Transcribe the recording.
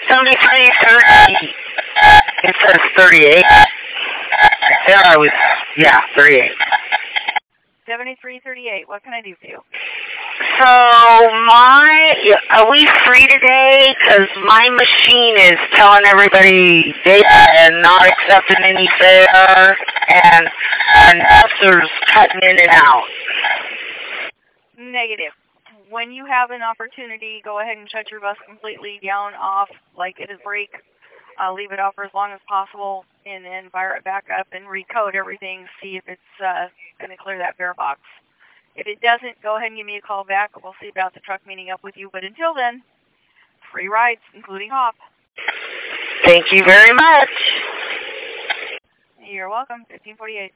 7330. It says 38. Yeah, yeah, 38. 7338. What can I do for you? So are we free today? Because my machine is telling everybody data and not accepting any fare, and officers cutting in and out. Negative. When you have an opportunity, go ahead and shut your bus completely down, off, like it is break. Leave it off for as long as possible, and then fire it back up and recode everything, see if it's going to clear that fare box. If it doesn't, go ahead and give me a call back. We'll see about the truck meeting up with you. But until then, free rides, including hop. Thank you very much. You're welcome. 1548.